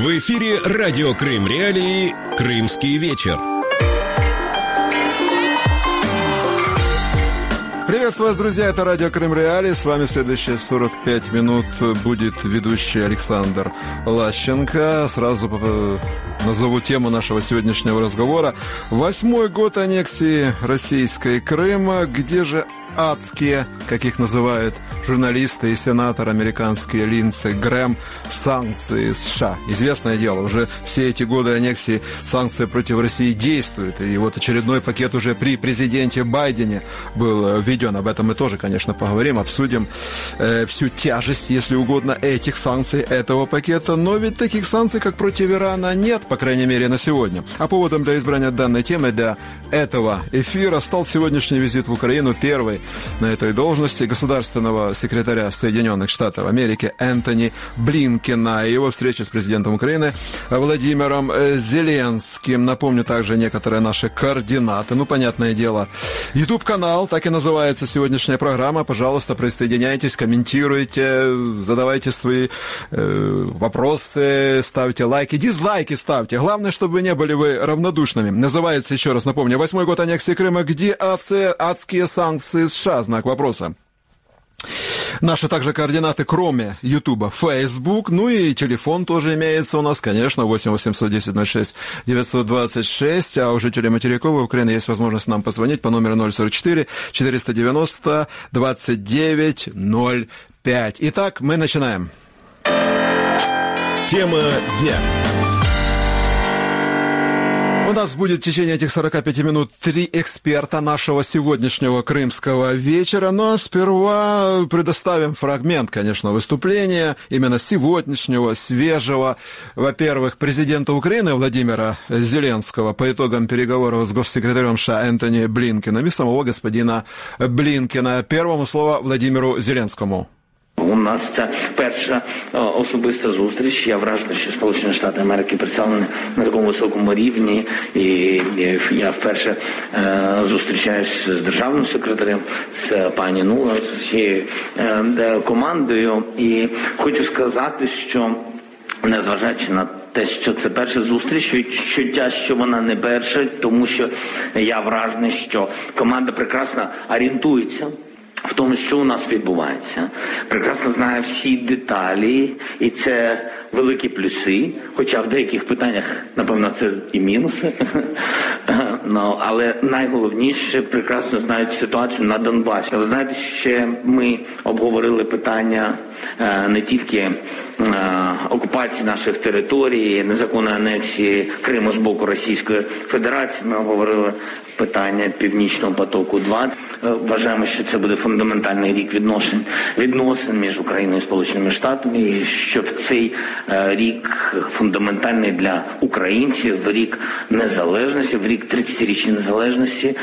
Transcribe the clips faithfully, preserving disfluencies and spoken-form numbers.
В эфире радио Крым Реалии «Крымский вечер». Приветствую вас, друзья, это радио Крым Реалии. С вами следующие сорок пять минут будет ведущий Александр Лащенко. Сразу назову тему нашего сегодняшнего разговора. Восьмой год аннексии российской Крыма. Где же адские, как их называют журналисты и сенатор американский Линдси Грэм, санкции США? Известное дело, уже все эти годы аннексии санкции против России действуют. И вот очередной пакет уже при президенте Байдене был введен. Об этом мы тоже, конечно, поговорим, обсудим э, всю тяжесть, если угодно, этих санкций, этого пакета. Но ведь таких санкций, как против Ирана, нет, по крайней мере, на сегодня. А поводом для избрания данной темы для этого эфира стал сегодняшний визит в Украину, первый на этой должности, государственного секретаря Соединенных Штатов Америки Энтони Блинкена и его встреча с президентом Украины Владимиром Зеленским. Напомню также некоторые наши координаты. Ну, понятное дело, YouTube-канал, так и называется сегодняшняя программа. Пожалуйста, присоединяйтесь, комментируйте, задавайте свои э, вопросы, ставьте лайки, дизлайки ставьте. Главное, чтобы вы не были вы равнодушными. Называется, еще раз напомню, восьмой год аннексии Крыма. Где адские, адские санкции США? Знак вопроса. Наши также координаты, кроме Ютуба, Facebook, ну и телефон тоже имеется у нас, конечно, восемь восемьсот десять ноль шесть девятьсот двадцать шесть, а у жителей материковой Украины есть возможность нам позвонить по номеру ноль сорок четыре четыреста девяносто двадцать девять ноль пять. Итак, мы начинаем. Тема дня. У нас будет в течение этих сорока пяти минут три эксперта нашего сегодняшнего крымского вечера. Но сперва предоставим фрагмент, конечно, выступления именно сегодняшнего, свежего. Во-первых, президента Украины Владимира Зеленского по итогам переговоров с госсекретарем США Энтони Блинкеном и самого господина Блинкена. Первому слово Владимиру Зеленскому. У нас це перша особиста зустріч. Я вражений, що Сполучені Штати Америки представлені на такому високому рівні. І я вперше зустрічаюсь з державним секретарем, з пані Нула, з всією командою. І хочу сказати, що незважаючи на те, що це перша зустріч, відчуття, що вона не перша, тому що я вражений, що команда прекрасно орієнтується в тому, що у нас відбувається, прекрасно знає всі деталі, і це великі плюси, хоча в деяких питаннях, напевно, це і мінуси. no, але найголовніше, прекрасно знають ситуацію на Донбасі. Ви знаєте, ще ми обговорили питання не тільки окупації наших територій, незаконної анексії Криму з боку Російської Федерації, ми обговорили питання Північного потоку-два. Вважаємо, що це буде фундаментальний рік відносин, відносин між Україною і Сполученими Штатами, і що в цей рік фундаментальний для українців, в рік незалежності, в рік тридцятирічної незалежності,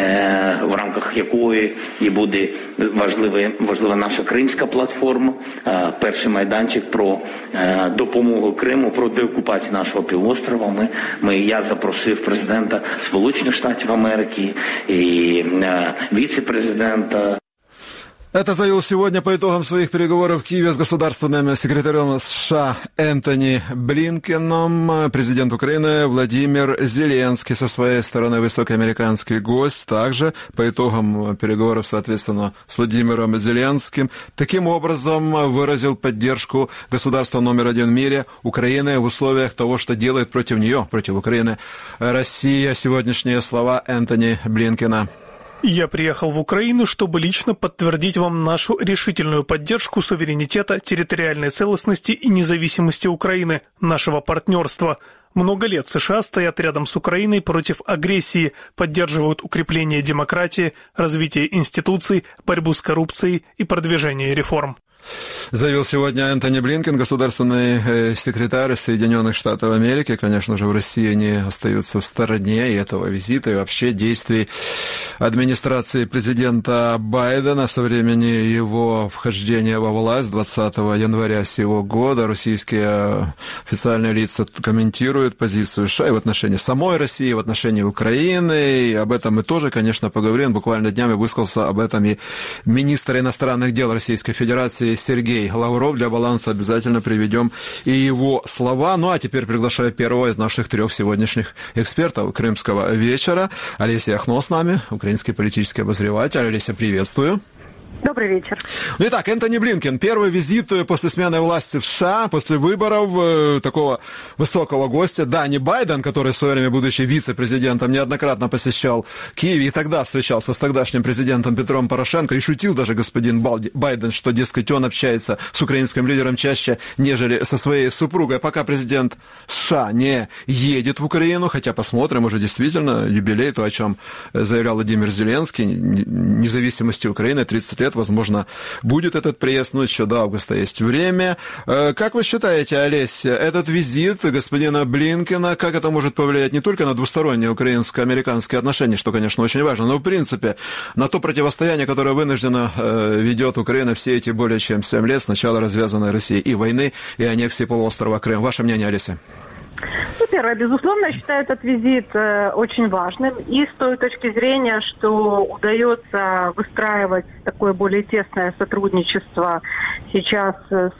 в рамках якої і буде важлива, важлива наша кримська платформа, перший майданчик про допомогу Криму, про деокупацію нашого півострова. Ми, ми, я запросив президента Сполучених Штатів Америки и э, вице-президента. Это заявил сегодня по итогам своих переговоров в Киеве с государственным секретарем США Энтони Блинкеном президент Украины Владимир Зеленский. Со своей стороны высокий американский гость также по итогам переговоров, соответственно, с Владимиром Зеленским таким образом выразил поддержку государства номер один в мире Украины в условиях того, что делает против нее, против Украины Россия. Сегодняшние слова Энтони Блинкена. Я приехал в Украину, чтобы лично подтвердить вам нашу решительную поддержку суверенитета, территориальной целостности и независимости Украины, нашего партнерства. Много лет США стоят рядом с Украиной против агрессии, поддерживают укрепление демократии, развитие институций, борьбу с коррупцией и продвижение реформ. Заявил сегодня Энтони Блинкен, государственный секретарь Соединенных Штатов Америки. Конечно же, в России они остаются в стороне и этого визита, и вообще действий администрации президента Байдена со времени его вхождения во власть двадцатого января сего года. Российские официальные лица комментируют позицию США и в отношении самой России, и в отношении Украины. И об этом мы тоже, конечно, поговорим. Буквально днями высказался об этом и министр иностранных дел Российской Федерации Сергей Лавров. Для баланса обязательно приведем и его слова. Ну, а теперь приглашаю первого из наших трех сегодняшних экспертов Крымского вечера. Олеся Яхно с нами, украинский политический обозреватель. Олеся, приветствую. Добрый вечер. Ну, итак, Энтони Блинкен. Первый визит после смены власти в США, после выборов э, такого высокого гостя. Да, не Байден, который в свое время, будучи вице-президентом, неоднократно посещал Киев и тогда встречался с тогдашним президентом Петром Порошенко и шутил даже господин Байден, что, дескать, он общается с украинским лидером чаще, нежели со своей супругой. Пока президент США не едет в Украину, хотя посмотрим, уже действительно юбилей, то, о чем заявлял Владимир Зеленский, независимости Украины, тридцать лет, возможно, будет этот приезд, но еще до августа есть время. Как вы считаете, Олеся, этот визит господина Блинкена, как это может повлиять не только на двусторонние украинско-американские отношения, что, конечно, очень важно, но, в принципе, на то противостояние, которое вынужденно ведет Украина все эти более чем семь лет с начала развязанной России и войны, и аннексии полуострова Крым? Ваше мнение, Олеся? Ну, первое, безусловно, я считаю этот визит э, очень важным. И с той точки зрения, что удается выстраивать такое более тесное сотрудничество сейчас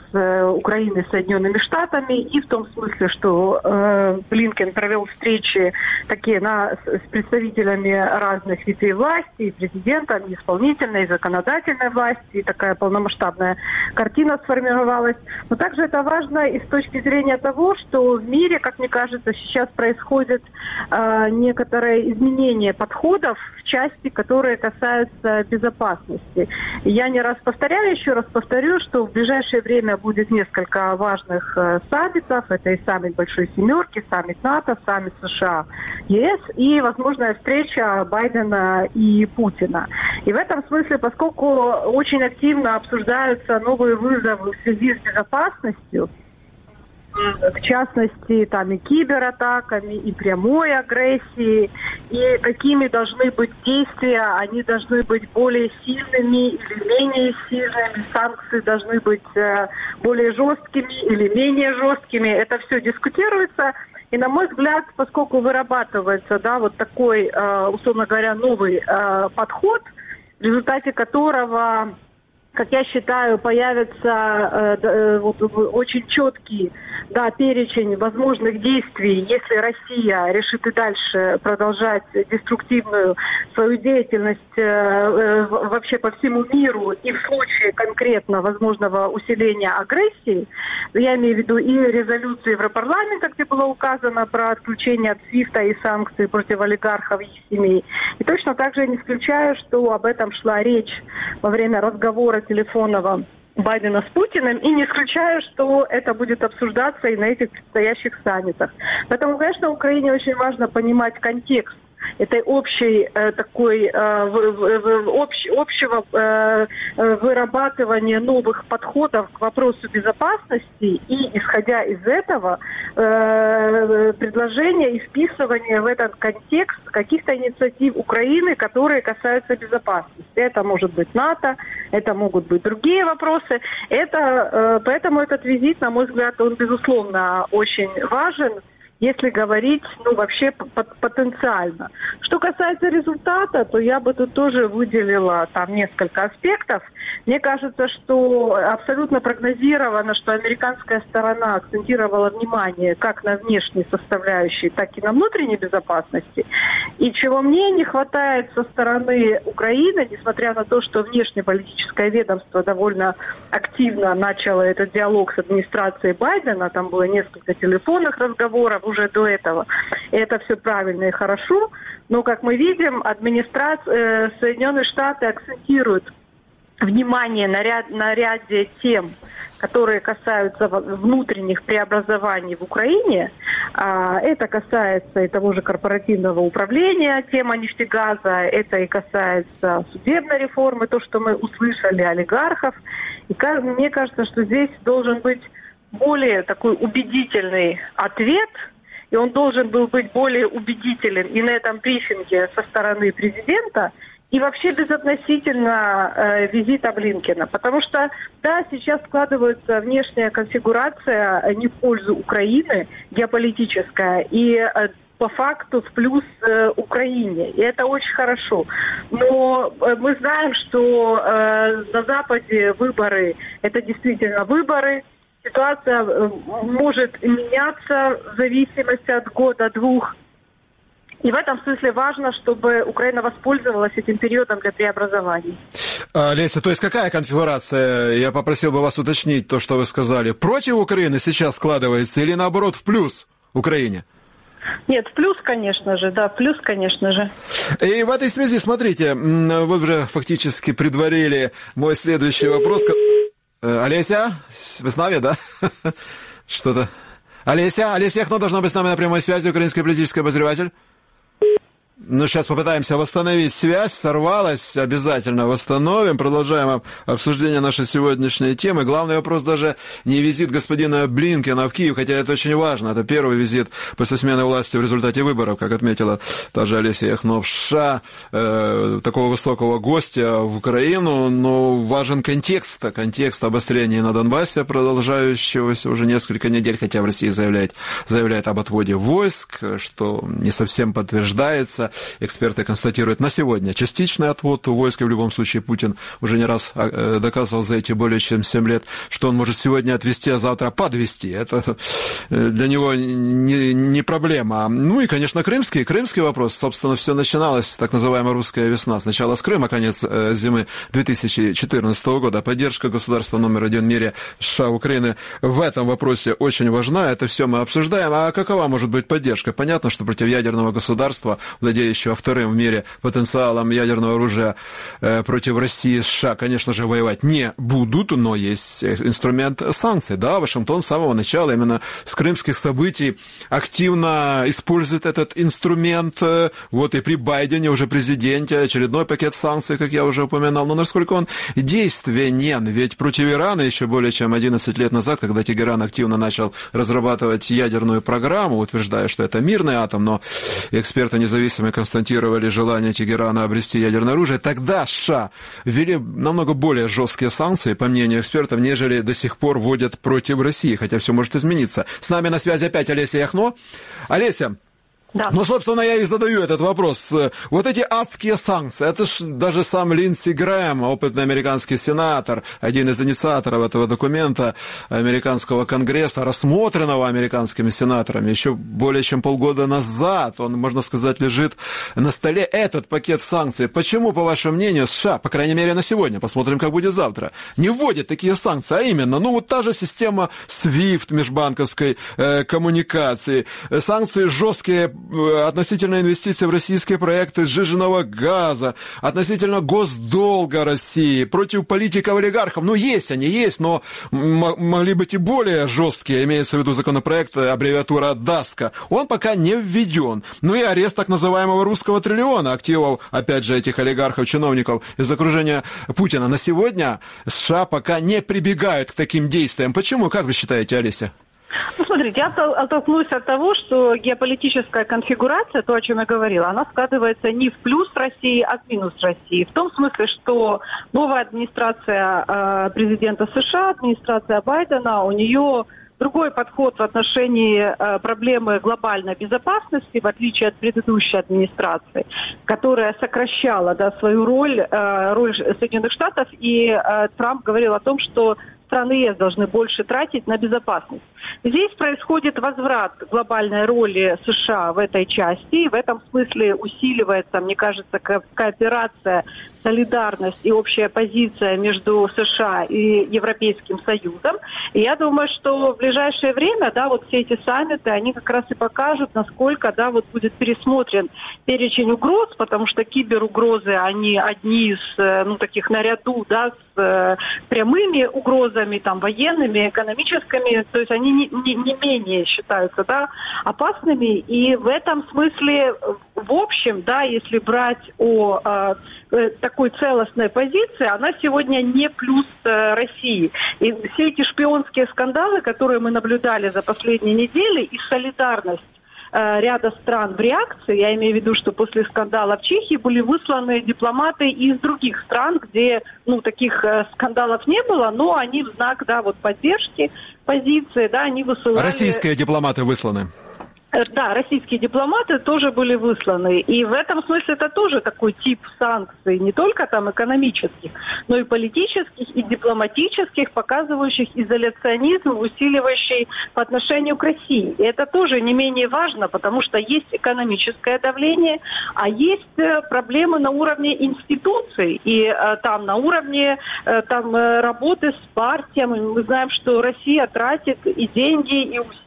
с Украиной, с Соединенными Штатами, и в том смысле, что э, Блинкен провел встречи такие на, с представителями разных ветвей власти, и президентом, и исполнительной, и законодательной власти, и такая полномасштабная картина сформировалась. Но также это важно и с точки зрения того, что в мире, как мне кажется, сейчас происходят э, некоторые изменения подходов в части, которые касаются безопасности. Я не раз повторяю, еще раз повторю, что в ближайшее время будет несколько важных э, саммитов. Это и саммит Большой Семерки, саммит НАТО, саммит США, ЕС и возможная встреча Байдена и Путина. И в этом смысле, поскольку очень активно обсуждаются новые вызовы в связи с безопасностью, в частности, там и кибератаками, и прямой агрессией, и какими должны быть действия, они должны быть более сильными или менее сильными, санкции должны быть э, более жесткими или менее жесткими. Это все дискутируется. И, на мой взгляд, поскольку вырабатывается, да, вот такой, э, условно говоря, новый э, подход, в результате которого, как я считаю, появится э, э, вот, очень четкий, да, перечень возможных действий, если Россия решит и дальше продолжать деструктивную свою деятельность э, э, вообще по всему миру и в случае конкретно возможного усиления агрессии. Я имею в виду и резолюции Европарламента, где было указано про отключение от свифта и санкций против олигархов и их семей. И точно так же я не исключаю, что об этом шла речь во время разговора телефонного Байдена с Путиным, и не исключаю, что это будет обсуждаться и на этих предстоящих саммитах. Поэтому, конечно, Украине очень важно понимать контекст этой общей э, такой э, в, в, общ, общего э, вырабатывания новых подходов к вопросу безопасности и, исходя из этого, э, предложения и вписывания в этот контекст каких-то инициатив Украины, которые касаются безопасности. Это может быть НАТО, это могут быть другие вопросы. Это, э, поэтому этот визит, на мой взгляд, он, безусловно, очень важен, если говорить, ну, вообще потенциально. Что касается результата, то я бы тут тоже выделила там несколько аспектов. Мне кажется, что абсолютно прогнозировано, что американская сторона акцентировала внимание как на внешней составляющей, так и на внутренней безопасности. И чего мне не хватает со стороны Украины, несмотря на то, что внешнеполитическое ведомство довольно активно начало этот диалог с администрацией Байдена, там было несколько телефонных разговоров уже до этого. И это все правильно и хорошо. Но, как мы видим, администрация э, Соединенные Штаты акцентируют внимание на, ряд, на ряде тем, которые касаются внутренних преобразований в Украине. А, это касается и того же корпоративного управления, тема нефтегаза, это и касается судебной реформы, то, что мы услышали, олигархов. И мне кажется, что здесь должен быть более такой убедительный ответ, и он должен был быть более убедителен и на этом брифинге со стороны президента, и вообще безотносительно э, визита Блинкена. Потому что, да, сейчас складывается внешняя конфигурация не в пользу Украины, геополитическая, и э, по факту в плюс э, Украине. И это очень хорошо. Но э, мы знаем, что э, на Западе выборы – это действительно выборы. Ситуация э, может меняться в зависимости от года-двух. И в этом смысле важно, чтобы Украина воспользовалась этим периодом для преобразований. Леся, то есть какая конфигурация, я попросил бы вас уточнить то, что вы сказали, против Украины сейчас складывается или наоборот в плюс Украине? Нет, в плюс, конечно же, да, в плюс, конечно же. И в этой связи, смотрите, вы уже фактически предварили мой следующий вопрос. Олеся, вы с нами, да? Что-то... Олеся, Олеся Яхно должна быть с нами на прямой связи, украинский политический обозреватель. Ну, сейчас попытаемся восстановить связь. Сорвалась, обязательно восстановим. Продолжаем обсуждение нашей сегодняшней темы. Главный вопрос даже не визит господина Блинкена в Киев, хотя это очень важно. Это первый визит после смены власти в результате выборов, как отметила та же Олеся Яхно в США, э, такого высокого гостя в Украину. Но важен контекст, контекст обострения на Донбассе, продолжающегося уже несколько недель, хотя в России заявляет, заявляет об отводе войск, что не совсем подтверждается. Эксперты констатируют на сегодня частичный отвод войск, и в любом случае Путин уже не раз доказывал за эти более чем семь лет, что он может сегодня отвести, а завтра подвести. Это для него не, не проблема. Ну и, конечно, крымский, крымский вопрос. Собственно, все начиналось, так называемая русская весна. Сначала с Крыма, конец зимы две тысячи четырнадцатого года. Поддержка государства номер один в мире США Украины в этом вопросе очень важна. Это все мы обсуждаем. А какова может быть поддержка? Понятно, что против ядерного государства, владеющего вторым в мире потенциалом ядерного оружия э, против России и США, конечно же, воевать не будут, но есть инструмент санкций. Да, Вашингтон с самого начала, именно с крымских событий, активно использует этот инструмент. Э, вот и при Байдене, уже президенте, очередной пакет санкций, как я уже упоминал. Но насколько он действенен? Ведь против Ирана еще более чем одиннадцать лет назад, когда Тегеран активно начал разрабатывать ядерную программу, утверждая, что это мирный атом, но эксперты независимые констатировали желание Тегерана обрести ядерное оружие, тогда США ввели намного более жесткие санкции, по мнению экспертов, нежели до сих пор вводят против России, хотя все может измениться. С нами на связи опять Олеся Яхно. Олеся, да. Ну, собственно, я и задаю этот вопрос. Вот эти адские санкции, это ж даже сам Линдси Грэм, опытный американский сенатор, один из инициаторов этого документа американского конгресса, рассмотренного американскими сенаторами еще более чем полгода назад. Он, можно сказать, лежит на столе, этот пакет санкций. Почему, по вашему мнению, США, по крайней мере на сегодня, посмотрим, как будет завтра, не вводят такие санкции, а именно, ну, вот та же система свифт межбанковской э, коммуникации, санкции жесткие относительно инвестиций в российские проекты сжиженного газа, относительно госдолга России, против политиков-олигархов. Ну, есть они, есть, но м- могли быть и более жесткие, имеется в виду законопроект, аббревиатура ДАСКО. Он пока не введен. Ну и арест так называемого русского триллиона, активов, опять же, этих олигархов, чиновников из окружения Путина. На сегодня США пока не прибегают к таким действиям. Почему, как вы считаете, Олеся? Ну, смотрите, я оттолкнусь от того, что геополитическая конфигурация, то, о чем я говорила, она складывается не в плюс России, а в минус России. В том смысле, что новая администрация э, президента США, администрация Байдена, у нее другой подход в отношении э, проблемы глобальной безопасности, в отличие от предыдущей администрации, которая сокращала, да, свою роль, э, роль Соединенных Штатов, и э, Трамп говорил о том, что страны ЕС должны больше тратить на безопасность. Здесь происходит возврат глобальной роли США в этой части, и в этом смысле усиливается, мне кажется, ко- кооперация, солидарность и общая позиция между США и Европейским Союзом. И я думаю, что в ближайшее время, да, вот все эти саммиты, они как раз и покажут, насколько, да, вот будет пересмотрен перечень угроз, потому что киберугрозы, они одни из, ну, таких наряду, да, с э, прямыми угрозами, там, военными, экономическими, то есть они не, не, не менее считаются, да, опасными. И в этом смысле, в общем, да, если брать о э, такой целостной позиции, она сегодня не плюс э, России. И все эти шпионские скандалы, которые мы наблюдали за последние недели, и солидарность э, ряда стран в реакции, я имею в виду, что после скандала в Чехии были высланы дипломаты из других стран, где, ну, таких э, скандалов не было, но они в знак, да, вот поддержки позиции, да, они высылали... Российские дипломаты высланы. Да, российские дипломаты тоже были высланы. И в этом смысле это тоже такой тип санкций, не только там экономических, но и политических, и дипломатических, показывающих изоляционизм, усиливающий по отношению к России. И это тоже не менее важно, потому что есть экономическое давление, а есть проблемы на уровне институций. И э, там на уровне э, там, работы с партиями. Мы знаем, что Россия тратит и деньги, и усилия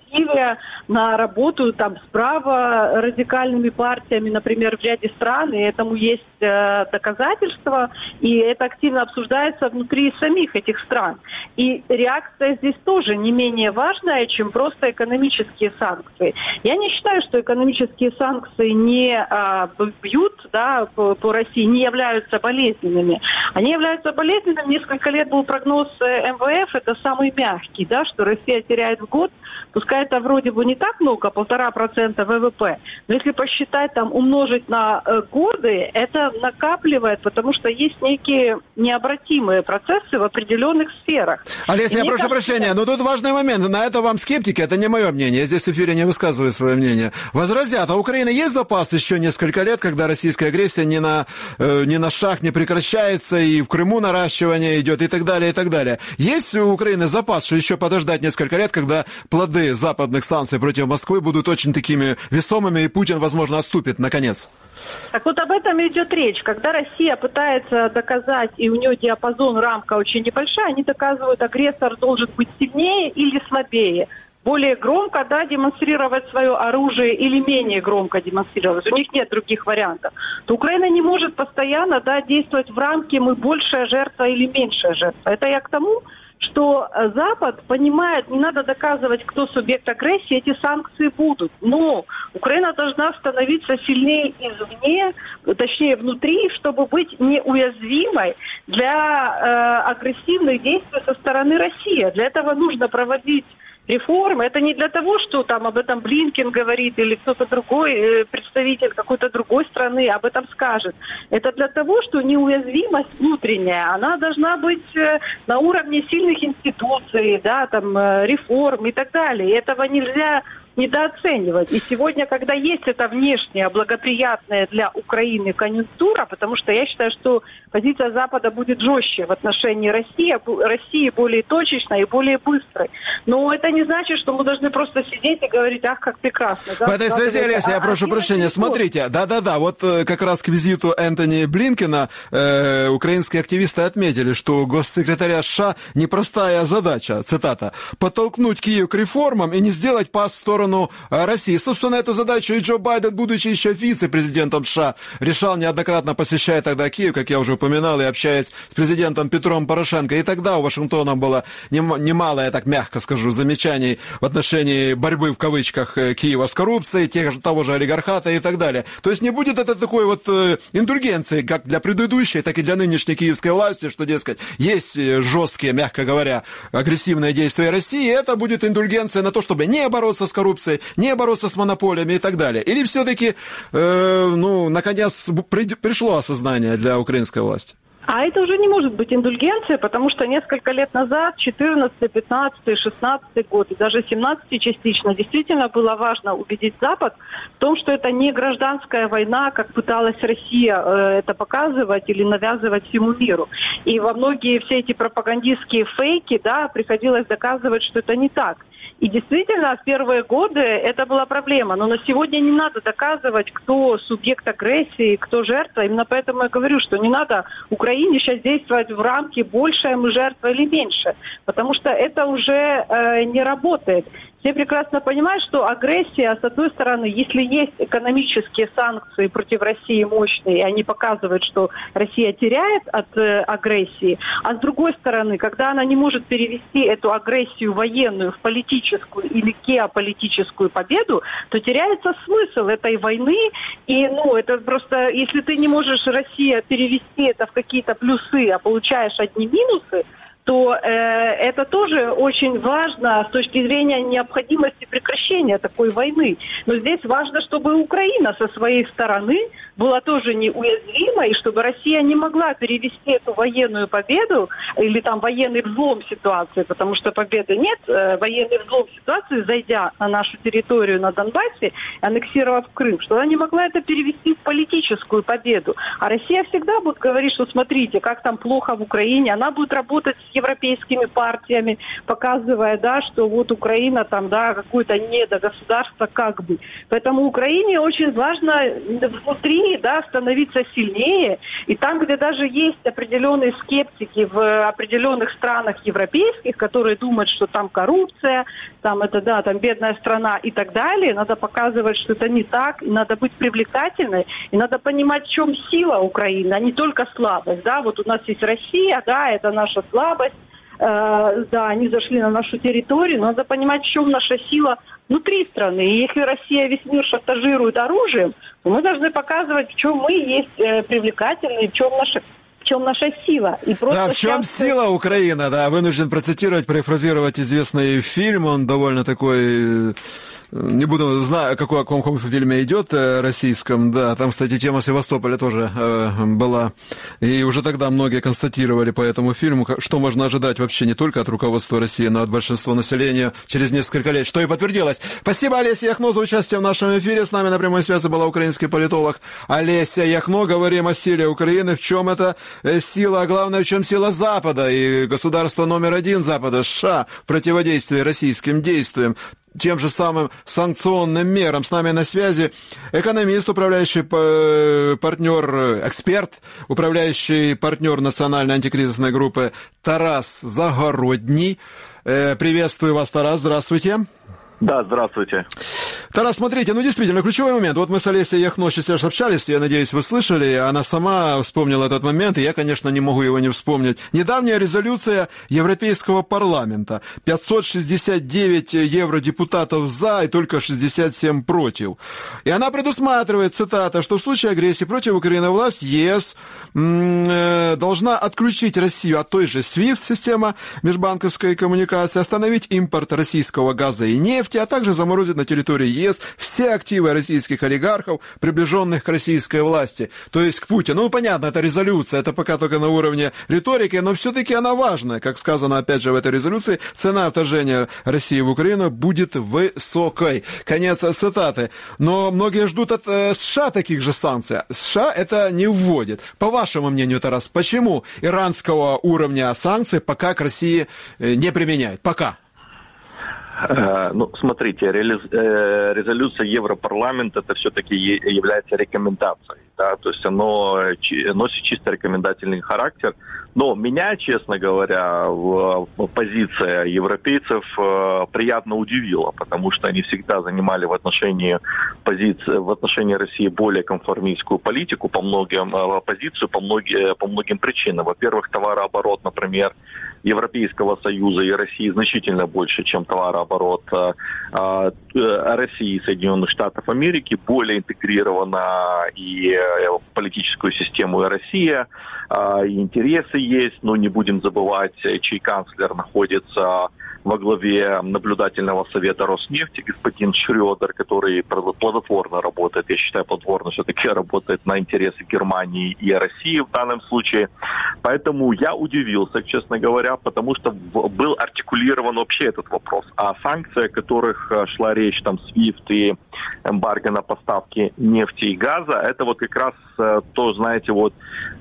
на работу там с праворадикальными партиями, например, в ряде стран, и этому есть э, доказательства, и это активно обсуждается внутри самих этих стран. И реакция здесь тоже не менее важная, чем просто экономические санкции. Я не считаю, что экономические санкции не э, бьют, да, по, по России, не являются болезненными. Они являются болезненными. Несколько лет был прогноз эм вэ эф, это самый мягкий, да, что Россия теряет в год, пускай это вроде бы не так много, полтора процента вэ вэ пэ, но если посчитать, там, умножить на э, годы, это накапливает, потому что есть некие необратимые процессы в определенных сферах. Олеся, я прошу кажется, прощения, но тут важный момент. На это вам скептики, это не мое мнение, я здесь в эфире не высказываю свое мнение. Возразят, а у Украины есть запас еще несколько лет, когда российская агрессия ни на, э, ни на шаг не прекращается, и в Крыму наращивание идет, и так далее, и так далее. Есть у Украины запас, что еще подождать несколько лет, когда плоды западных санкций против Москвы будут очень такими весомыми, и Путин, возможно, отступит, наконец? Так вот об этом и идет речь. Когда Россия пытается доказать, и у нее диапазон, рамка очень небольшая, они доказывают, агрессор должен быть сильнее или слабее. Более громко, да, демонстрировать свое оружие или менее громко демонстрировать. У них нет других вариантов. То Украина не может постоянно, да, действовать в рамке «мы большая жертва» или меньшая жертва. Это я к тому, что Запад понимает, не надо доказывать, кто субъект агрессии, эти санкции будут. Но Украина должна становиться сильнее извне, точнее внутри, чтобы быть неуязвимой для э, агрессивных действий со стороны России. Для этого нужно проводить реформы. Это не для того, что там об этом Блинкен говорит или кто-то другой, представитель какой-то другой страны об этом скажет. Это для того, что неуязвимость внутренняя, она должна быть на уровне сильных институций, да, там, реформ и так далее. И этого нельзя недооценивать. И сегодня, когда есть эта внешняя, благоприятная для Украины конъюнктура, потому что я считаю, что позиция Запада будет жестче в отношении России, России более точечной и более быстрой. Но это не значит, что мы должны просто сидеть и говорить, ах, как прекрасно. Да? В этой связи, Олеся, я а, прошу прощения, смотрите, да-да-да, вот как раз к визиту Энтони Блинкена э, украинские активисты отметили, что у госсекретаря США непростая задача, цитата, подтолкнуть Киев к реформам и не сделать пас в сторону России. Собственно, эту задачу и Джо Байден, будучи еще вице-президентом США, решал, неоднократно посещая тогда Киев, как я уже упоминал, и общаясь с президентом Петром Порошенко. И тогда у Вашингтона было немало, я так мягко скажу, замечаний в отношении борьбы, в кавычках, Киева с коррупцией, тех, того же олигархата и так далее. То есть не будет это такой вот э, индульгенции, как для предыдущей, так и для нынешней киевской власти, что, дескать, есть жесткие, мягко говоря, агрессивные действия России, и это будет индульгенция на то, чтобы не бороться с коррупцией, не бороться с монополиями и так далее. Или все-таки, э, ну, наконец, при, пришло осознание для украинской власти? А это уже не может быть индульгенцией, потому что несколько лет назад, четырнадцатый, пятнадцатый, шестнадцатый год и даже семнадцатый частично, действительно было важно убедить Запад в том, что это не гражданская война, как пыталась Россия э, это показывать или навязывать всему миру. И во многие все эти пропагандистские фейки, да, приходилось доказывать, что это не так. И действительно, в первые годы это была проблема. Но на сегодня не надо доказывать, кто субъект агрессии, кто жертва. Именно поэтому я говорю, что не надо Украине сейчас действовать в рамке большая мы жертва или меньше. Потому что это уже э, не работает. Все прекрасно понимают, что агрессия, с одной стороны, если есть экономические санкции против России мощные, и они показывают, что Россия теряет от э, агрессии, а с другой стороны, когда она не может перевести эту агрессию военную в политическую или геополитическую победу, то теряется смысл этой войны. И, ну, это просто, если ты не можешь, Россия, перевести это в какие-то плюсы, а получаешь одни минусы, то э, это тоже очень важно с точки зрения необходимости прекращения такой войны. Но здесь важно, чтобы Украина со своей стороны была тоже неуязвима, и чтобы Россия не могла перевести эту военную победу или там военный взлом ситуации, потому что победы нет, э, военный взлом ситуации, зайдя на нашу территорию на Донбассе, аннексировав Крым, что она не могла это перевести в политическую победу. А Россия всегда будет говорить, что смотрите, как там плохо в Украине, она будет работать с европейскими партиями, показывая, да, что вот Украина там, да, какое-то недогосударство как бы. Поэтому Украине очень важно внутри, да, становиться сильнее. И там, где даже есть определенные скептики в определенных странах европейских, которые думают, что там коррупция, там это, да, там бедная страна и так далее, надо показывать, что это не так, и надо быть привлекательной, и надо понимать, в чем сила Украины, а не только слабость, да, вот у нас есть Россия, да, это наша слабость, э, да, они зашли на нашу территорию, но надо понимать, в чем наша сила внутри страны, и если Россия весь мир шантажирует оружием, то мы должны показывать, в чем мы есть э, привлекательные, в чем наша В чем наша сила? И просто да, в чем сейчас... сила Украины, да, вынужден процитировать, перефразировать известный фильм, он довольно такой... Не буду знать, о каком, о каком фильме идет, российском, да, там, кстати, тема Севастополя тоже э, была, и уже тогда многие констатировали по этому фильму, что можно ожидать вообще не только от руководства России, но от большинства населения через несколько лет, что и подтвердилось. Спасибо, Олеся Яхно, за участие в нашем эфире. С нами на прямой связи была украинский политолог Олеся Яхно. Говорим о силе Украины, в чем это сила, а главное, в чем сила Запада и государство номер один Запада, США, в противодействии российским действиям, тем же самым санкционным мерам. С нами на связи экономист, управляющий партнер, эксперт, управляющий партнер национальной антикризисной группы Тарас Загородний. Приветствую вас, Тарас, здравствуйте. Да, здравствуйте. Тарас, смотрите, ну действительно, ключевой момент. Вот мы с Олесей Яхно сейчас общались, я надеюсь, вы слышали, она сама вспомнила этот момент, и я, конечно, не могу его не вспомнить. Недавняя резолюция Европейского парламента. пятьсот шестьдесят девять евродепутатов за и только шестьдесят семь против. И она предусматривает, цитата, что в случае агрессии против Украины власть ЕС м- должна отключить Россию от той же свифт, система межбанковской коммуникации, остановить импорт российского газа и нефти, а также заморозить на территории ЕС все активы российских олигархов, приближенных к российской власти, то есть к Путину. Ну, понятно, это резолюция, это пока только на уровне риторики, но все-таки она важная. Как сказано, опять же, в этой резолюции, цена вторжения России в Украину будет высокой. Конец цитаты. Но многие ждут от э, США таких же санкций. США это не вводит. По вашему мнению, Тарас, почему иранского уровня санкций пока к России э, не применяют? Пока. Ну, смотрите, резолюция Европарламента это все-таки является рекомендацией, да, то есть оно носит чисто рекомендательный характер. Но меня, честно говоря, позиция европейцев приятно удивила, потому что они всегда занимали в отношении позиции, в отношении России более конформистскую политику по многим позицию по многим по многим причинам. Во-первых, товарооборот, например, Европейского Союза и России значительно больше, чем товарооборот России и Соединенных Штатов Америки, более интегрирована и политическую систему и Россия, и интересы есть, но не будем забывать, чей канцлер находится во главе наблюдательного совета Роснефти, господин Шрёдер, который плодотворно работает, я считаю, плодотворно все-таки работает на интересы Германии и России в данном случае. Поэтому я удивился, честно говоря, потому что был артикулирован вообще этот вопрос. А санкции, о которых шла речь, там, свифт и эмбарго на поставки нефти и газа, это вот как раз то, знаете, вот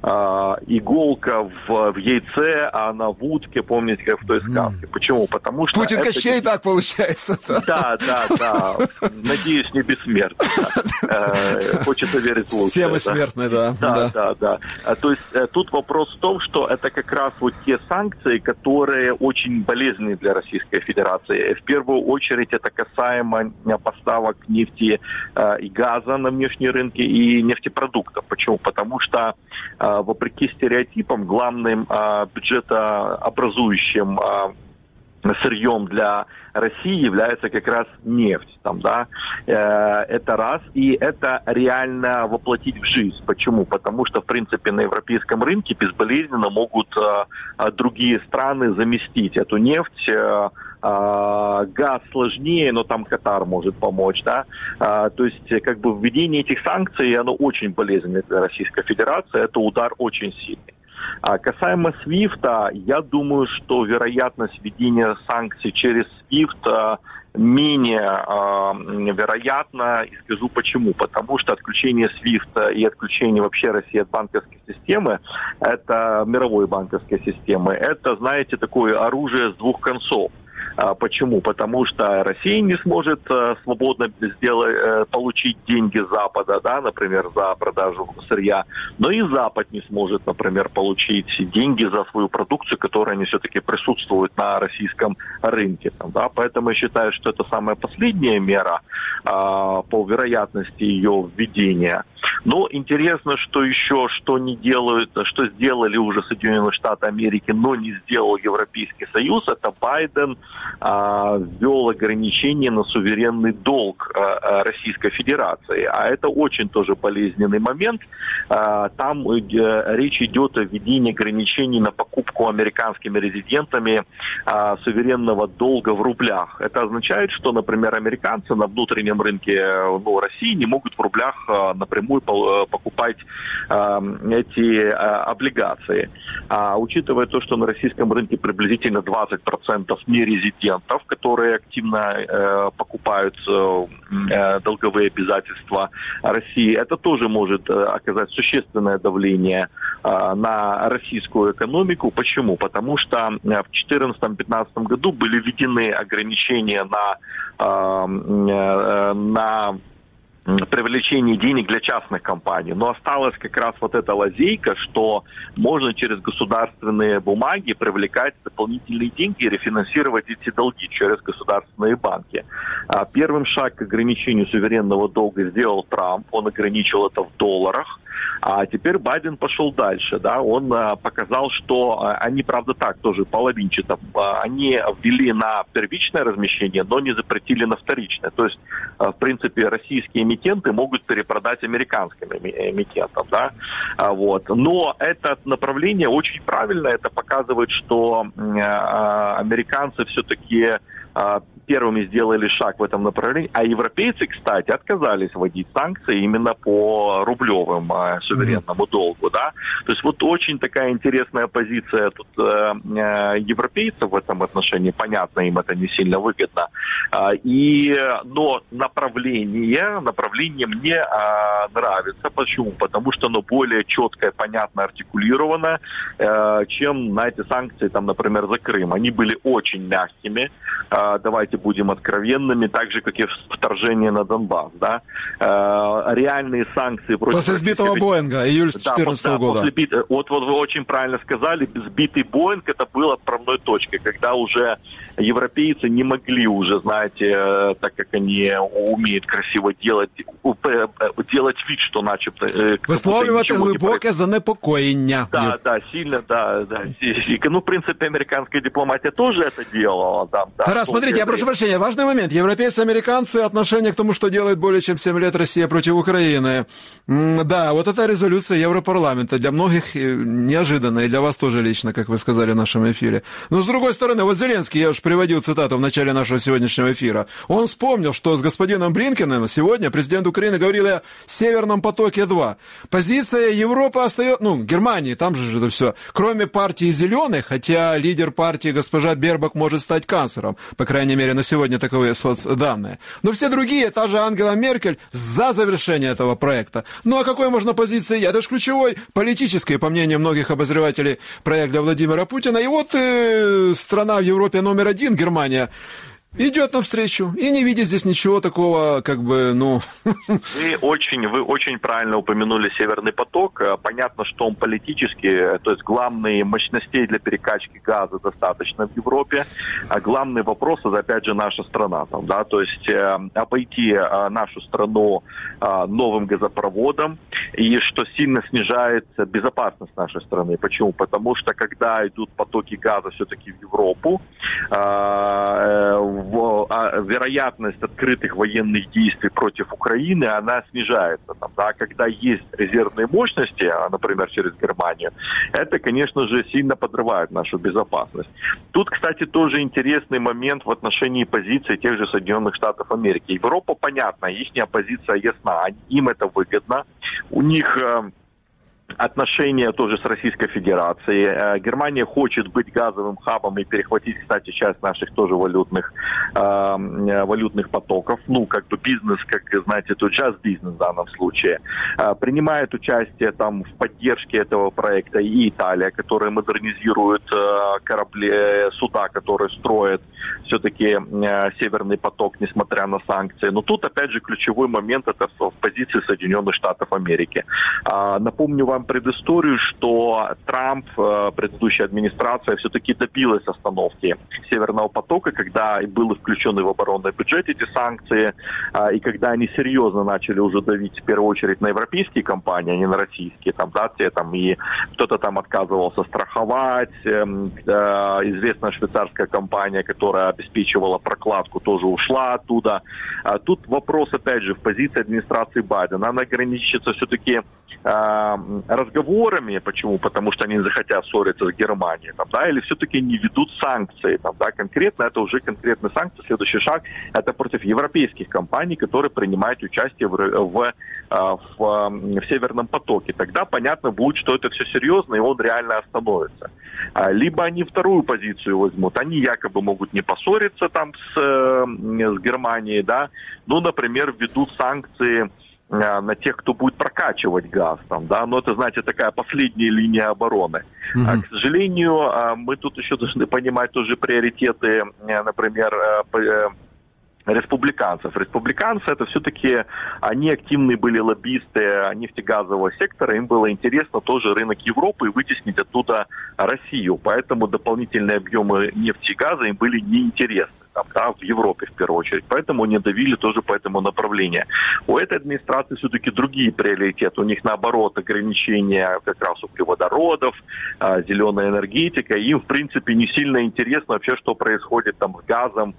иголка в, в яйце, а на вудке, помните, как в той сказке. Почему? Потому что... Путин Кощей это... так получается. Да, да, да. Надеюсь, не бессмертный. Хочется верить в лучшее. Все мы смертны, да. Да, да, да. То есть тут вопрос в том, что это как раз вот те санкции, которые очень болезненны для Российской Федерации. В первую очередь это касаемо поставок нефти и газа на внешние рынки и нефтепродуктов. Почему? Потому что вопреки стереотипам, главным бюджетообразующим сырьем для России является как раз нефть. Там, да? Это раз. И это реально воплотить в жизнь. Почему? Потому что, в принципе, на европейском рынке безболезненно могут другие страны заместить эту нефть. Газ сложнее, но там Катар может помочь, да, а, то есть как бы введение этих санкций, оно очень болезненно для Российской Федерации, это удар очень сильный. А касаемо свифта, я думаю, что вероятность введения санкций через свифт а, менее а, вероятна, и скажу почему. Потому что отключение свифта и отключение вообще России от банковской системы, это мировой банковской системы, это, знаете, такое оружие с двух концов. Почему? Потому что Россия не сможет свободно сделать, получить деньги Запада, да, например, за продажу сырья, но и Запад не сможет, например, получить деньги за свою продукцию, которая не все-таки присутствует на российском рынке. Да. Поэтому я считаю, что это самая последняя мера а, по вероятности ее введения. Но интересно, что еще, что не делают, что сделали уже Соединенные Штаты Америки, но не сделал Европейский Союз, это Байден а, ввел ограничения на суверенный долг а, Российской Федерации. А это очень тоже болезненный момент. А, там а, речь идет о введении ограничений на покупку американскими резидентами а, суверенного долга в рублях. Это означает, что, например, американцы на внутреннем рынке ну, России не могут в рублях а, напрямую покупать э, эти э, облигации. А учитывая то, что на российском рынке приблизительно двадцать процентов нерезидентов, которые активно э, покупают э, долговые обязательства России, это тоже может э, оказать существенное давление э, на российскую экономику. Почему? Потому что в две тысячи четырнадцатом-пятнадцатом году были введены ограничения на, э, э, на привлечение денег для частных компаний. Но осталась как раз вот эта лазейка, что можно через государственные бумаги привлекать дополнительные деньги и рефинансировать эти долги через государственные банки. Первым шаг к ограничению суверенного долга сделал Трамп. Он ограничил это в долларах. А теперь Байден пошел дальше, да, он а, показал, что а, они, правда, так тоже половинчато, а, они ввели на первичное размещение, но не запретили на вторичное. То есть, а, в принципе, российские эмитенты могут перепродать американским эмитентам, да, а, вот. Но это направление очень правильное, это показывает, что а, американцы все-таки а, первыми сделали шаг в этом направлении, а европейцы, кстати, отказались вводить санкции именно по рублевым э, суверенному mm-hmm. долгу, да. То есть вот очень такая интересная позиция тут э, э, европейцев в этом отношении, понятно, им это не сильно выгодно. Э, и, но направление, направление мне э, нравится. Почему? Потому что оно более четко, понятно, артикулировано, э, чем на эти санкции, там, например, за Крым. Они были очень мягкими. Э, давайте будем откровенными, так же, как и вторжение на Донбасс, да. Э, реальные санкции против... После сбитого Боинга, июль две тысячи четырнадцатого да, года. Бит... Вот, вот вы очень правильно сказали, сбитый Боинг это было отправной точкой, когда уже европейцы не могли уже, знаете, так как они умеют красиво делать, делать вид, что начебто... Висловлювати глибоке занепокоєння. Да, да, сильно, да, да. Ну, в принципе, американская дипломатия тоже это делала. Да, да. Тарас, смотрите, я прошу прощения, важный момент. Европейцы, американцы, отношение к тому, что делает более чем семь лет Россия против Украины. Да, вот эта резолюция Европарламента для многих неожиданная, и для вас тоже лично, как вы сказали в нашем эфире. Но, с другой стороны, вот Зеленский, я уж приводил цитату в начале нашего сегодняшнего эфира, он вспомнил, что с господином Блинкеном сегодня президент Украины говорил о Северном потоке-два. Позиция Европы остается, ну, Германии, там же это все, кроме партии «Зеленых», хотя лидер партии госпожа Бербак может стать канцлером, по крайней мере, на сегодня таковые соцданные. Но все другие, та же Ангела Меркель, за завершение этого проекта. Ну, а какой можно позиции? Это же ключевой политический, по мнению многих обозревателей, проект для Владимира Путина. И вот э, страна в Европе номер один, Германия, идет навстречу и не видит здесь ничего такого, как бы, ну... Вы очень, вы очень правильно упомянули Северный поток. Понятно, что он политический, то есть главные мощностей для перекачки газа достаточно в Европе. А главный вопрос, это опять же наша страна. Там, да? То есть обойти нашу страну новым газопроводом, и что сильно снижает безопасность нашей страны. Почему? Потому что когда идут потоки газа все-таки в Европу, вероятность открытых военных действий против Украины, она снижается. Там, да? Когда есть резервные мощности, например, через Германию, это, конечно же, сильно подрывает нашу безопасность. Тут, кстати, тоже интересный момент в отношении позиции тех же Соединенных Штатов Америки. Европа, понятно, их позиция ясна, им это выгодно. У них отношения тоже с Российской Федерацией. Германия хочет быть газовым хабом и перехватить, кстати, часть наших тоже валютных, э, валютных потоков. Ну, как бы бизнес, как, знаете, тут сейчас бизнес в данном случае. Э, принимает участие там в поддержке этого проекта и Италия, которая модернизирует э, корабли, суда, которые строят все-таки э, Северный поток, несмотря на санкции. Но тут, опять же, ключевой момент это в позиции Соединенных Штатов Америки. Э, напомню вам предысторию, что Трамп, предыдущая администрация, все-таки добилась остановки Северного потока, когда были включены в оборонный бюджет эти санкции, и когда они серьезно начали уже давить, в первую очередь, на европейские компании, а не на российские. Там, да, те, там, и кто-то там отказывался страховать. Известная швейцарская компания, которая обеспечивала прокладку, тоже ушла оттуда. Тут вопрос, опять же, в позиции администрации Байдена. Она ограничится все-таки разговорами, почему? Потому что они не захотят ссориться с Германией, там, да, или все-таки не ведут санкции, там, да, конкретно, это уже конкретные санкции, следующий шаг, это против европейских компаний, которые принимают участие в, в, в, в Северном потоке. Тогда понятно будет, что это все серьезно, и он реально остановится. Либо они вторую позицию возьмут, они якобы могут не поссориться там с, с Германией, да, ну, например, введут санкции на тех, кто будет прокачивать газ, там, да, но это, знаете, такая последняя линия обороны. Mm-hmm. А, к сожалению, мы тут еще должны понимать тоже приоритеты, например, республиканцев. Республиканцы это все-таки, они активные были лоббисты нефтегазового сектора, им было интересно тоже рынок Европы и вытеснить оттуда Россию, поэтому дополнительные объемы нефти и газа им были неинтересны. Там, да, в Европе в первую очередь. Поэтому они давили тоже по этому направлению. У этой администрации все-таки другие приоритеты. У них наоборот ограничения как раз углеводородов, э, зеленая энергетика. Им в принципе не сильно интересно вообще, что происходит там с газом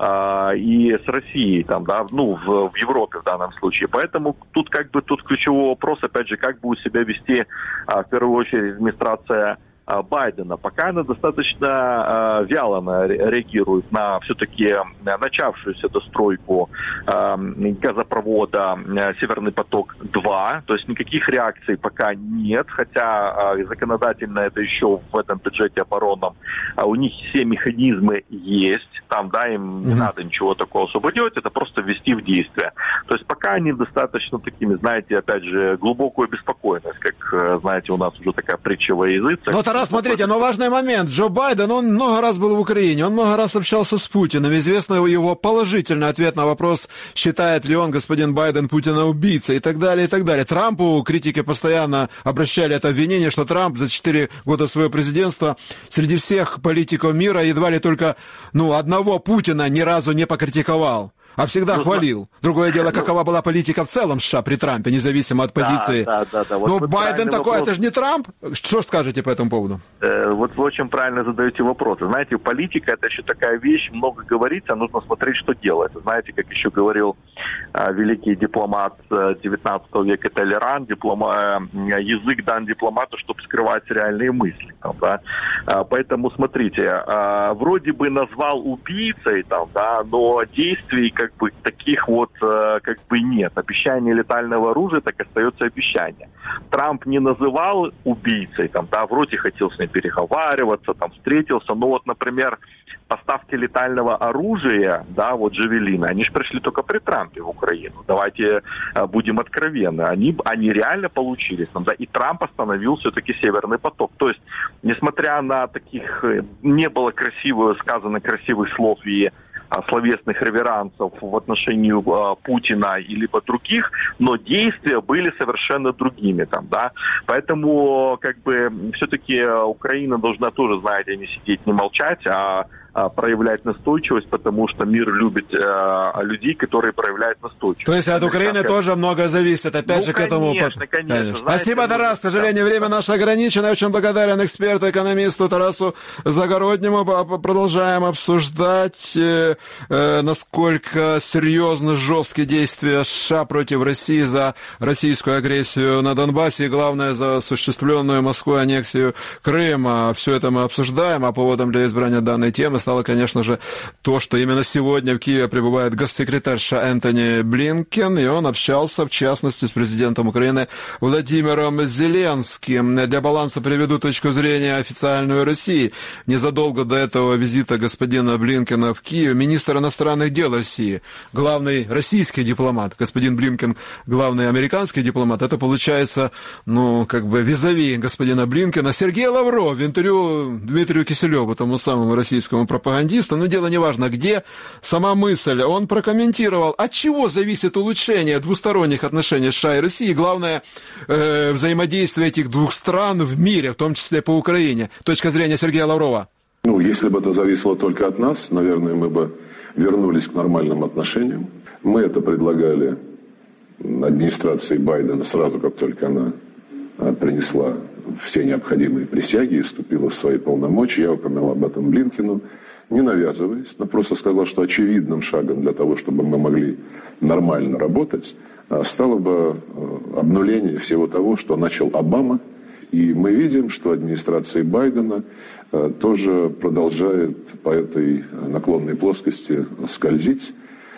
э, и с Россией, там, да, ну, в, в Европе в данном случае. Поэтому тут как бы тут ключевой вопрос, опять же, как будет себя вести э, в первую очередь администрация Байдена. Пока она достаточно э, вяло реагирует на все-таки начавшуюся достройку э, газопровода э, Северный поток-два. То есть никаких реакций пока нет, хотя э, законодательно это еще в этом бюджете оборонном. Э, у них все механизмы есть. Там, да, им mm-hmm. не надо ничего такого особо делать, это просто ввести в действие. То есть пока они достаточно такими, знаете, опять же, глубокую обеспокоенность, как, знаете, у нас уже такая притча во языце. Тарас, смотрите, но важный момент. Джо Байден, он много раз был в Украине, он много раз общался с Путиным. Известно его положительный ответ на вопрос, считает ли он, господин Байден, Путина убийцей и так далее, и так далее. Трампу критики постоянно обращали это обвинение, что Трамп за четыре года своего президентства среди всех политиков мира едва ли только, ну, одного Путина ни разу не покритиковал. А всегда ну, хвалил. Другое дело, какова была политика в целом США при Трампе, независимо от позиции. Да, да, да. Вот, Но вот Байден такой, вопрос. Это же не Трамп. Что скажете по этому поводу? Э, вот вы очень правильно задаете вопросы. Знаете, политика это еще такая вещь, много говорится, нужно смотреть, что делать. Знаете, как еще говорил э, великий дипломат девятнадцатого века Толеран, диплома, э, язык дан дипломату, чтобы скрывать реальные мысли. Там, да? э, поэтому смотрите, э, вроде бы назвал убийцей, там, да, но действий как бы таких вот как бы нет. Обещание летального оружия так остается обещание. Трамп не называл убийцей, там, да, вроде хотел с ней переговариваться, там, встретился, но вот, например, поставки летального оружия, да, вот Джавелина, они же пришли только при Трампе в Украину. Давайте будем откровенны. Они, они реально получились. Там, да, и Трамп остановил все-таки Северный поток. То есть, несмотря на таких, не было красиво сказано красивых слов и словесных реверансов в отношении Путина и либо других, но действия были совершенно другими там, да. Поэтому, как бы, все-таки Украина должна тоже, знаете, не сидеть, не молчать, а проявлять настойчивость, потому что мир любит э, людей, которые проявляют настойчивость. То есть от Украины как... тоже много зависит, опять ну, же, к этому... Конечно, конечно. конечно. Спасибо, Тарас. К сожалению, время наше ограничено. Я очень благодарен эксперту, экономисту Тарасу Загороднему. Продолжаем обсуждать, э, э, насколько серьезны жесткие действия США против России за российскую агрессию на Донбассе и, главное, за осуществленную Москвой аннексию Крыма. Все это мы обсуждаем, а поводом для избрания данной темы стало, конечно же, то, что именно сегодня в Киеве прибывает госсекретарь США Энтони Блинкен, и он общался, в частности, с президентом Украины Владимиром Зеленским. Для баланса приведу точку зрения официальную России. Незадолго до этого визита господина Блинкена в Киев министр иностранных дел России, главный российский дипломат, господин Блинкен, главный американский дипломат, это получается, ну, как бы визави господина Блинкена, Сергей Лавров в интервью Дмитрию Киселеву, тому самому российскому пропагандисту, но дело не важно где, сама мысль, он прокомментировал, от чего зависит улучшение двусторонних отношений США и России, и, главное, э, взаимодействие этих двух стран в мире, в том числе по Украине. Точка зрения Сергея Лаврова. Ну, если бы это зависело только от нас, наверное, мы бы вернулись к нормальным отношениям. Мы это предлагали администрации Байдена сразу, как только она принесла все необходимые присяги и вступила в свои полномочия. Я упомянул об этом Блинкену, не навязываясь, но просто сказал, что очевидным шагом для того, чтобы мы могли нормально работать, стало бы обнуление всего того, что начал Обама. И мы видим, что администрация Байдена тоже продолжает по этой наклонной плоскости скользить.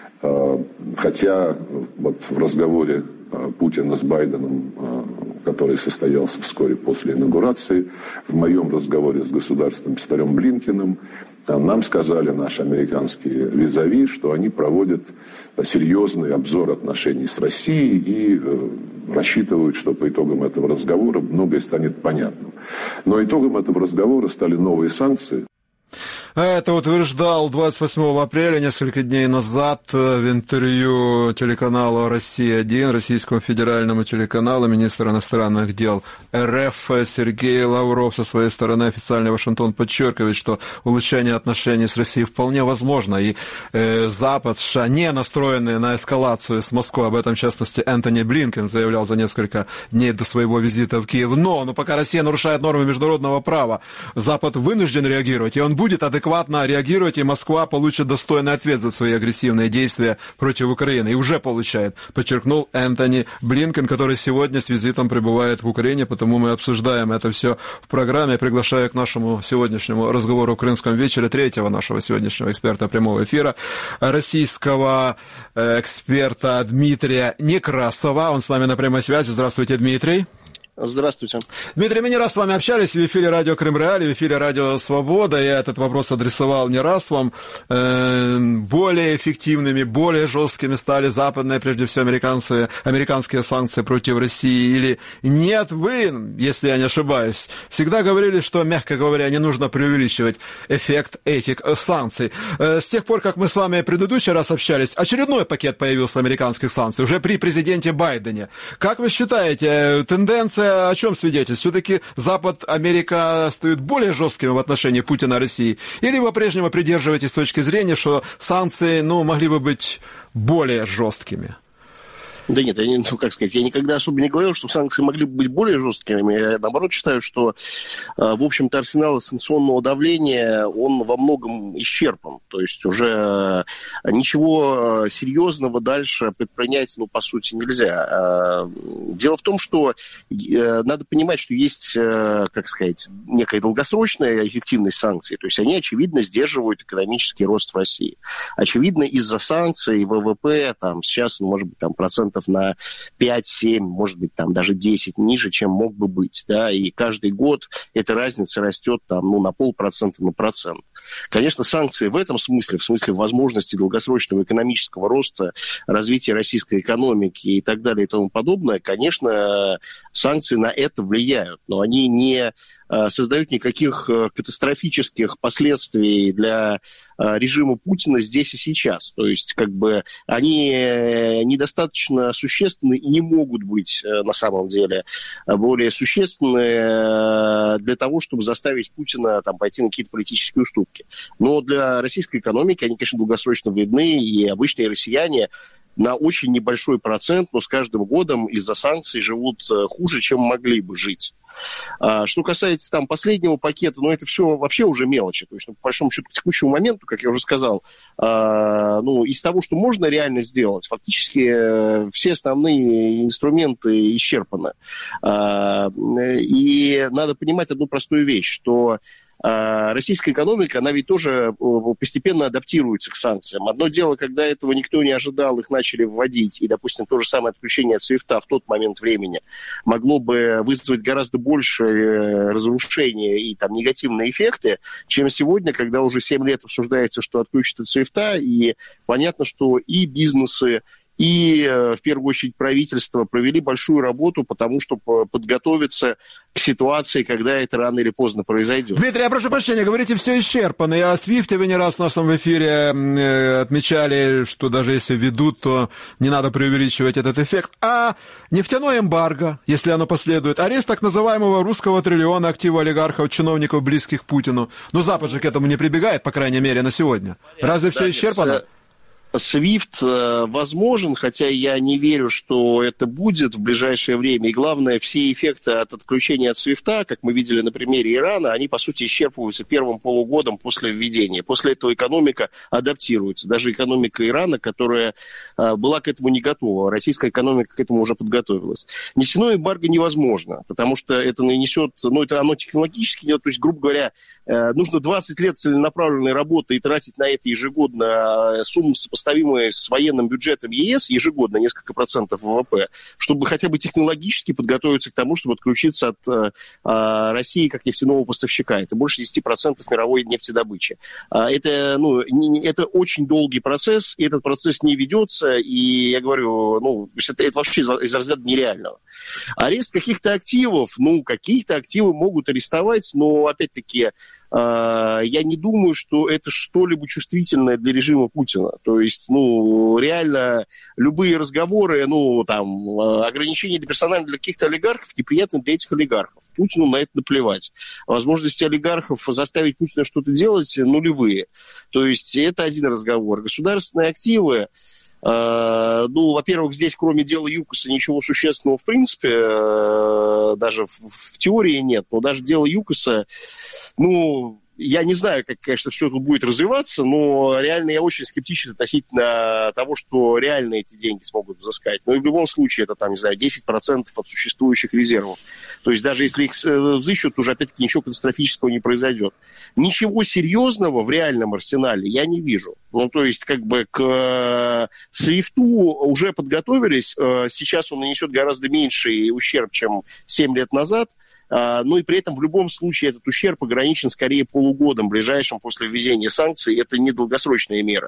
Хотя вот в разговоре Путина с Байденом, который состоялся вскоре после инаугурации, в моем разговоре с государственным секретарем Блинкеном, нам сказали наши американские визави, что они проводят серьезный обзор отношений с Россией и рассчитывают, что по итогам этого разговора многое станет понятным. Но итогом этого разговора стали новые санкции. Это утверждал двадцать восьмого апреля, несколько дней назад, в интервью телеканалу «Россия один», российскому федеральному телеканалу, министр иностранных дел РФ Сергей Лавров со своей стороны, официальный Вашингтон подчеркивает, что улучшение отношений с Россией вполне возможно, и э, Запад, США не настроены на эскалацию с Москвой. Об этом, в частности, Энтони Блинкен заявлял за несколько дней до своего визита в Киев. Но, но пока Россия нарушает нормы международного права, Запад вынужден реагировать, и он будет адекватно адекватно реагировать, и Москва получит достойный ответ за свои агрессивные действия против Украины. И уже получает, подчеркнул Энтони Блинкен, который сегодня с визитом прибывает в Украине, потому мы обсуждаем это все в программе. Приглашаю к нашему сегодняшнему разговору в Крымском вечере третьего нашего сегодняшнего эксперта прямого эфира, российского эксперта Дмитрия Некрасова. Он с нами на прямой связи. Здравствуйте, Дмитрий. Здравствуйте. Дмитрий, мы не раз с вами общались в эфире радио Крым Реалии, в эфире радио Свобода. Я этот вопрос адресовал не раз вам. Более эффективными, более жесткими стали западные, прежде всего, американцы, американские санкции против России или нет? Вы, если я не ошибаюсь, всегда говорили, что, мягко говоря, не нужно преувеличивать эффект этих санкций. С тех пор, как мы с вами в предыдущий раз общались, очередной пакет появился американских санкций, уже при президенте Байдене. Как вы считаете, тенденция о чем свидетельствует? Все-таки Запад, Америка стоят более жесткими в отношении Путина и России? Или вы по-прежнему придерживаетесь точки зрения, что санкции, ну, могли бы быть более жесткими? Да нет, я, не, ну, как сказать, я никогда особо не говорил, что санкции могли бы быть более жесткими. Я, наоборот, считаю, что, в общем-то, арсенал санкционного давления, он во многом исчерпан. То есть уже ничего серьезного дальше предпринять, ну, по сути, нельзя. Дело в том, что надо понимать, что есть, как сказать, некая долгосрочная эффективность санкций. То есть они, очевидно, сдерживают экономический рост в России. Очевидно, из-за санкций ВВП, там, сейчас, ну, может быть, там, процент процентов на пять-семь, может быть, там даже десять ниже, чем мог бы быть, да, и каждый год эта разница растет там, ну, на полпроцента, на процент. Конечно, санкции в этом смысле, в смысле возможности долгосрочного экономического роста, развития российской экономики и так далее и тому подобное, конечно, санкции на это влияют, но они не создают никаких катастрофических последствий для режима Путина здесь и сейчас. То есть, как бы, они недостаточно существенны и не могут быть, на самом деле, более существенны для того, чтобы заставить Путина там, пойти на какие-то политические уступки. Но для российской экономики они, конечно, долгосрочно вредны, и обычные россияне на очень небольшой процент, но с каждым годом из-за санкций живут хуже, чем могли бы жить. А, что касается там последнего пакета, ну, это все вообще уже мелочи. То есть, ну, по большому счету, к текущему моменту, как я уже сказал, а, ну, из того, что можно реально сделать, фактически все основные инструменты исчерпаны. А, и надо понимать одну простую вещь, что российская экономика, она ведь тоже постепенно адаптируется к санкциям. Одно дело, когда этого никто не ожидал, их начали вводить, и, допустим, то же самое отключение от свифта в тот момент времени могло бы вызвать гораздо больше разрушения и там негативные эффекты, чем сегодня, когда уже семь лет обсуждается, что отключат от свифта, и понятно, что и бизнесы, и, в первую очередь, правительство провели большую работу, потому что подготовиться к ситуации, когда это рано или поздно произойдет. Дмитрий, я прошу прощения, говорите, все исчерпано. И о свифте вы не раз в нашем эфире отмечали, что даже если ведут, то не надо преувеличивать этот эффект. А нефтяное эмбарго, если оно последует, арест так называемого русского триллиона, активов олигархов, чиновников, близких к Путину. Ну, Запад же к этому не прибегает, по крайней мере, на сегодня. Разве все исчерпано? свифт возможен, хотя я не верю, что это будет в ближайшее время. И главное, все эффекты от отключения от свифта, как мы видели на примере Ирана, они, по сути, исчерпываются первым полугодом после введения. После этого экономика адаптируется. Даже экономика Ирана, которая была к этому не готова. Российская экономика к этому уже подготовилась. Нефтяное эмбарго невозможно, потому что это нанесет, ну, это оно технологически, то есть, грубо говоря, нужно двадцать лет целенаправленной работы и тратить на это ежегодно сумму, сопоставимую с военным бюджетом ЕС, ежегодно несколько процентов ВВП, чтобы хотя бы технологически подготовиться к тому, чтобы отключиться от э, России как нефтяного поставщика. Это больше десять процентов мировой нефтедобычи. Это, ну, не, это очень долгий процесс, и этот процесс не ведется, и я говорю, ну, это, это вообще из, из разряда нереального. Арест каких-то активов, ну, каких-то активы могут арестовать, но, опять-таки, я не думаю, что это что-либо чувствительное для режима Путина. То есть, ну, реально, любые разговоры, ну, там, ограничения для персонально для каких-то олигархов неприятны для этих олигархов. Путину на это наплевать. Возможности олигархов заставить Путина что-то делать нулевые. То есть, это один разговор. Государственные активы, Uh, ну, во-первых, здесь, кроме дела ЮКОСа, ничего существенного, в принципе, uh, даже в, в теории нет. Но даже дело ЮКОСа, ну, я не знаю, как, конечно, все тут будет развиваться, но реально я очень скептичен относительно того, что реально эти деньги смогут взыскать. Но и в любом случае это, там, не знаю, десять процентов от существующих резервов. То есть даже если их взыщут, уже, опять-таки, ничего катастрофического не произойдет. Ничего серьезного в реальном арсенале я не вижу. Ну, то есть, как бы, к свифту уже подготовились. Сейчас он нанесет гораздо меньший ущерб, чем семь лет назад. Ну и при этом в любом случае этот ущерб ограничен скорее полугодом ближайшим после введения санкций. Это не долгосрочная мера.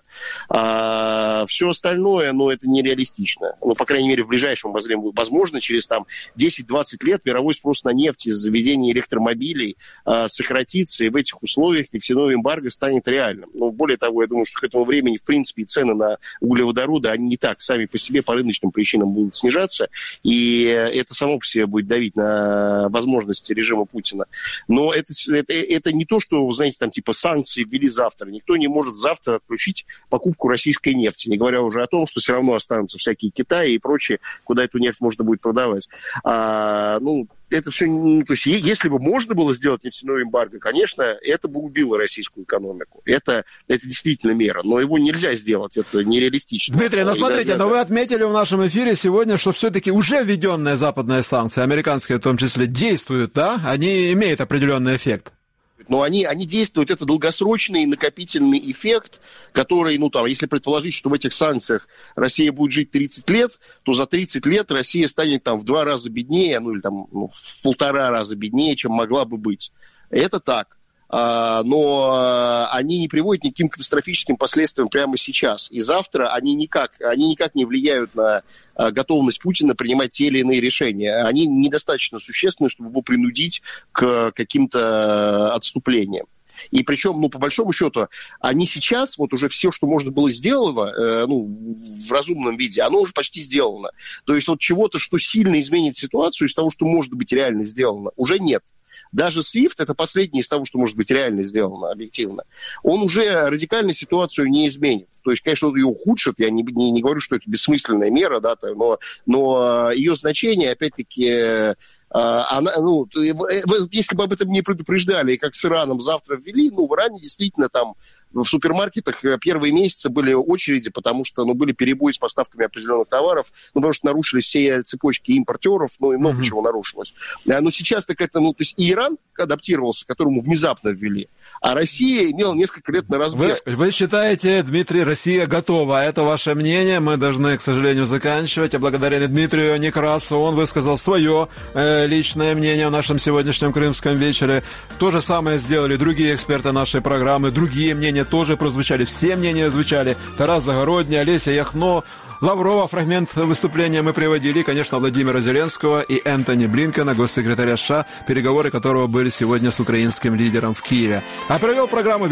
А все остальное, ну, это нереалистично. Ну, по крайней мере, в ближайшем обозримом. Возможно, через там десять-двадцать лет мировой спрос на нефть из-за введения электромобилей а, сократится, и в этих условиях нефтяное эмбарго станет реальным. Ну, более того, я думаю, что к этому времени, в принципе, и цены на углеводороды, они не так сами по себе по рыночным причинам будут снижаться, и это само по себе будет давить на возможность режима Путина. Но это, это, это не то, что, вы знаете, там типа санкции ввели завтра. Никто не может завтра отключить покупку российской нефти, не говоря уже о том, что все равно останутся всякие Китаи и прочие, куда эту нефть можно будет продавать. А, ну, это все, ну, то есть, если бы можно было сделать нефтяное эмбарго, конечно, это бы убило российскую экономику. Это, это действительно мера, но его нельзя сделать, это нереалистично. Дмитрий, ну смотрите, но вы отметили в нашем эфире сегодня, что все-таки уже введенные западные санкции, американские в том числе, действуют, да? Они имеют определенный эффект. действуют, но они, они действуют, это долгосрочный накопительный эффект, который, ну, там, если предположить, что в этих санкциях Россия будет жить тридцать лет, то за тридцать лет Россия станет там в два раза беднее, ну, или там ну, в полтора раза беднее, чем могла бы быть. Это так. Но они не приводят ни к каким катастрофическим последствиям прямо сейчас. И завтра они никак, они никак не влияют на готовность Путина принимать те или иные решения. Они недостаточно существенны, чтобы его принудить к каким-то отступлениям. И причем, ну, по большому счету, они сейчас, вот уже все, что можно было сделано, э, ну, в разумном виде, оно уже почти сделано. То есть вот чего-то, что сильно изменит ситуацию из того, что может быть реально сделано, уже нет. Даже свифт, это последнее из того, что может быть реально сделано объективно, он уже радикально ситуацию не изменит. То есть, конечно, он ее ухудшит, я не, не, не говорю, что это бессмысленная мера, да, но, но ее значение, опять-таки, она, ну, если бы об этом не предупреждали, и как с Ираном завтра ввели, ну, в Иране действительно там в супермаркетах первые месяцы были очереди, потому что, ну, были перебои с поставками определенных товаров, ну, потому что нарушились все цепочки импортеров, ну, и много mm-hmm. чего нарушилось. Но сейчас так это, ну, то есть и Иран адаптировался, которому внезапно ввели, а Россия имела несколько лет на разбег. Вы, вы считаете, Дмитрий, Россия готова? Это ваше мнение? Мы должны, к сожалению, заканчивать. Я благодарен Дмитрию Некрасову. Он высказал свое э, личное мнение в нашем сегодняшнем крымском вечере. То же самое сделали другие эксперты нашей программы. Другие мнения тоже прозвучали. Все мнения звучали. Тарас Загородний, Олеся Яхно, Лаврова, фрагмент выступления мы приводили, конечно, Владимира Зеленского и Энтони Блинкена, госсекретаря США, переговоры которого были сегодня с украинским лидером в Киеве. А провел программу